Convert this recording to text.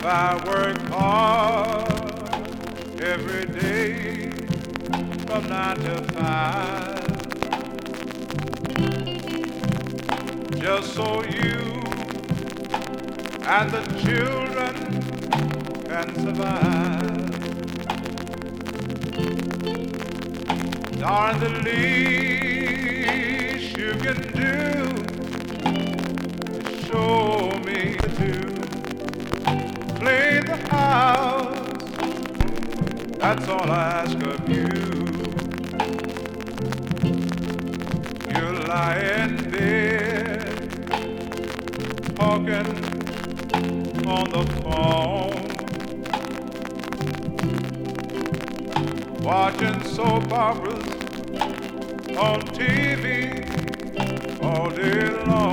I work hard every day from 9 to 5, just so you and the children can survive. Darn, the least you can do is show me to clean the house. That's all I ask of you. You lie in bed talking on the phone, watching soap operas on TV all day long.